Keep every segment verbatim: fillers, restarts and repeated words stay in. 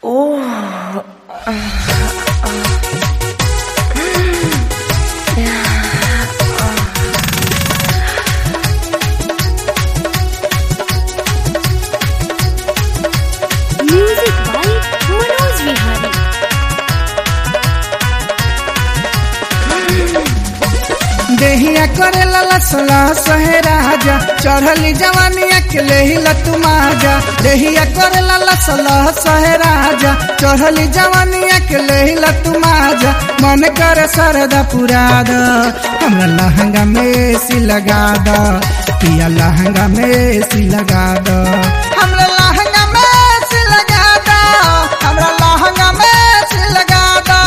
Oh. Music by Manoj Vihari. देहिया करे लसला सहे राजा चढ़ली जवानिया के लेहिला तुमाजा। देहिया करे लसला सहे राजा चढ़ली जवानिया के लेहिला तुमाजा। मन करे सरदा पुरा द हमरा लहंगा में सी लगा द पिया लहंगा में सी लगा द हमरा लहंगा में सी लगा द हमरा लहंगा में सी लगा द।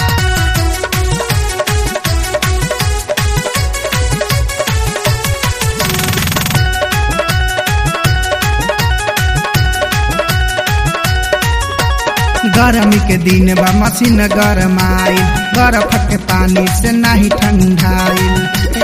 गर्मी के दिन बा मशीन गरमाइल बर्फ के पानी से नहीं ठंडाइल।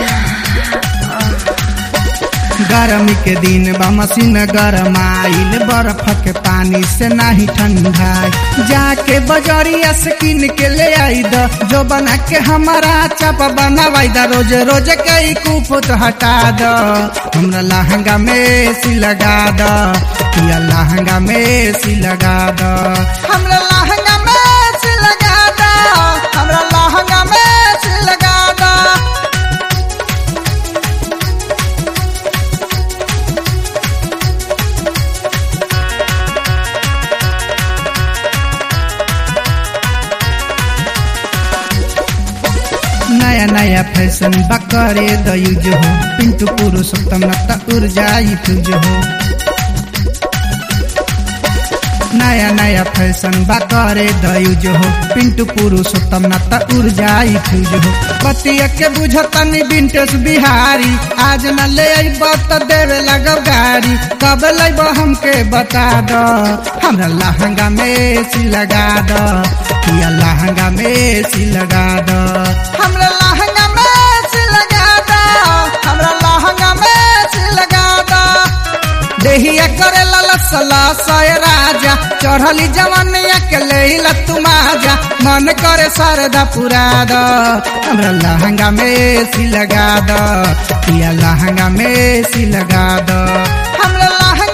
गर्मी के दिन बा मशीन गरमाइल बर्फ के पानी से नहीं ठंडाइल। जाके बजरिया से किन के ले आई द जो बना के हमारा चप बनावाई द रोज रोज कई कुफुत हटा द हमरा लहंगा में सी लगा द पिया लहंगा में सी लगा द हमरा लहंगा में सी लगा द हमरा लहंगा में सी लगा द। नया नया फैशन बकरे द यूज हो पिंटू पुरुषोत्तम न उर्जाई तुझ हो। नया नया फैशन बकरे द यूज हो पिंटू पुरुषोत्तम न उर्जाई तुझ हो। पतिया के बुझतनी विंटेज बिहारी आज न ले अइब त देवे लगब गाड़ी कब लइब हमके बता द हमरा लहंगा में सी लगा द पिया लहंगा में सी लगा द हमरा लहंगा में सी लगा द हमरा लहंगा में सी लगा द। देहिया करे लसला सय राजा चढ़ली जवानिया के लेहिला तुमाजा। मन करे सरदा पुरा द हमरा लहंगा में सी लगा द पिया लहंगा में सी लगा द हमरा लहंगा